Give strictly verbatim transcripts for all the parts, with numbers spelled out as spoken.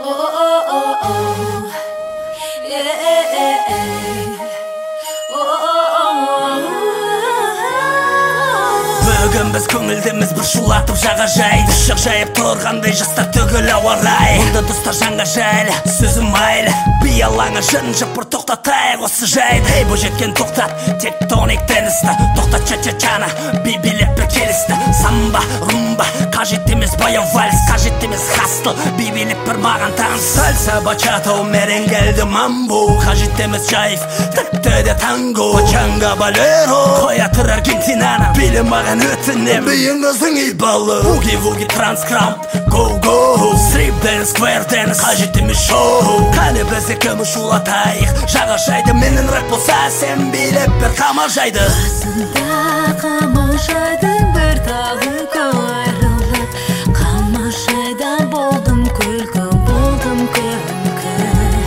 Бүгін біз көңілдіміз бір шулатып жаға жайды Шық жайып тұрғандай жастар түгіл ауарай Онда достар жаңа жайлы, сөзім айлы Би алаңы жын жыпыр тоқтатайық осы жайды Ей бойжеткен тоқтат, тектоник теністі Тоқтат ча-ча-чаны, би билеп бір келісті Самба, румба, қажет емес баяу вальс Қажет емес хастл, би билеп бір маған таныс Сальса, бачата, меренгелді мамбу Қажет емес жайф, тіпті де танго Пачанга, балеро, қоя тұр Аргентинаны Билі маған өтінем, биің өзің ибалы Буги-вуги, транскрамп, go-go Стрип дэнс, сквер дэнс, қажет емес шоу Қане біз екеуміз шулатайық Жаға жайды менің рэп болса сен билеп бір қама жайды Басында қама жайдың бір тағы көйріліп Қама жайдан болдым күлкі, болдым күлкі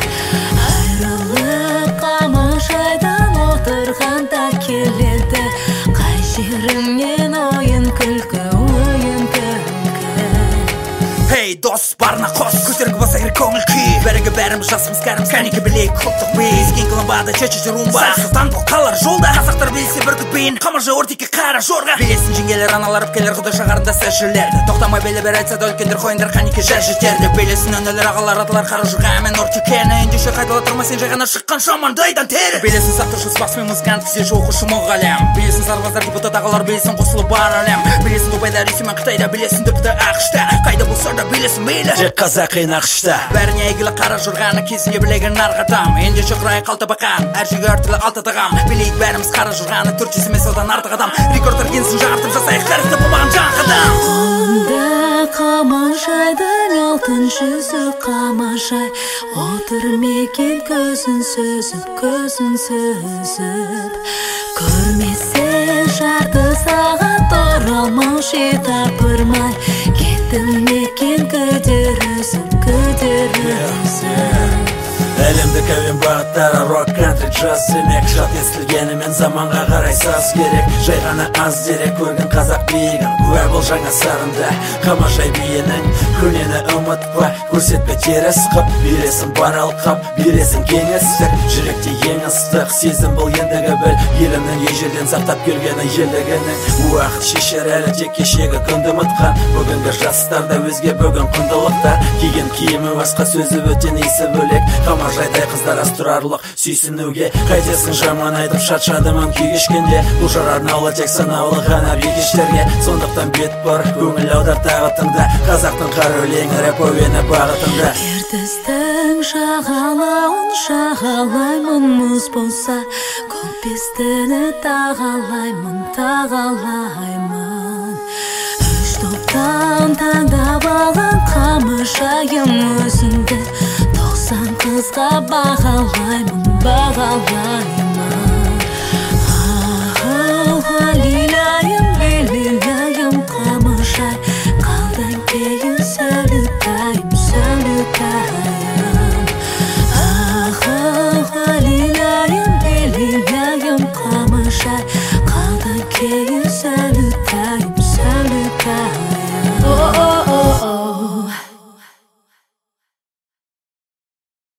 Айрылып қама жайдан отырғанда келеді Қай жеріңнен ойын күлкі, ойын күлкі Ей дос барына қос, көтеріңгі баса керек көңіл күй Бәрігі бәріміз жасымыз кәріміз, кәнекі білейік құлттық бей Езген қылымбады, чечечі румба Сақтан бұл қалар жолда, қазақтар білсе бір күтпейін Қамыржы ортеке қара жорға Білесін жеңгелер, аналар, өпкелер, құда жағарында сәжілерді Тоқтамай белі бер айтса да үлкендер қойындар қанеке жә жетерді Білесін өнелер, ағалар, аталар, қара жұрға әмен ортекені Ендеше қайтала тұрма сен жайғана шыққан шамандайдан тері Білесін сақтыршы спортсмен музыкант, кізелші оқышы мұғалем Білесін сарбаздар, депутат ағалар, білесін қосылы бар әлем Білесін Дубайда, Ресей мен Қытайда, білесін тіпті ақшта Қайда болса да білесін мейлі Тек қазақи нақышта Бәріне әйгілі қара жұрғаны кезінде білеген нарғатам Ендеше құрай қалта бақан, әр жүйге әртілі алты тағам Білейік бәріміз қара жұрғаны, төрт жүз емес одан артық адам Рекордтар кенсін жағартып жасайық, тәрізді болмаған жан қадам Қолында қама жайдың алтын жүзі қама жай Отыр мекен көзін сөзіп, көзін сөзіп Көрмесе жарты сағат оралмаушы тапырмай Кеттім мекен көдер өзім, көдер өзім Әлемдік әуен бағыттары рок, кантри, джаз демек Жат естілгенімен заманға қарай саз керек Жай ғана аз дерек көрген қазақ биігін Куә бол жаңа сарында Қама жай биенің көнені ұмытпа Көрсетпе теріс қып Бересің бар алқап, бересің кеңістік Жүректе ең ыстық сезім бұл ендігі біл Елімнің ежелден сақтап келгені елдігінің Уақыт шешер әлі тек кешегі күнді ұмытқан Бүгінгі жастарда өзге бүгін құндылықтар Киген киімі басқа сөзі бөтен иісі бөлек Қама жайдай қыздар аз тұрарлық сүйсінуге Қайтесің жаман айтып шат-шадыман күй кешкенде Бұл жар арнаулы тек санаулы ғана би кештерге Сондықтан бет бұр, көңіл аудар тағы тыңда Қазақтың қара өлеңі рэп әуені бағытында Ертістің жағалауын жағалаймын мұз болса Көпестіні тағалаймын, тағалаймын Үш топтан таңдап алған қамы жайым өзіңді Тоқсан қызға бағалаймын, бағалаймын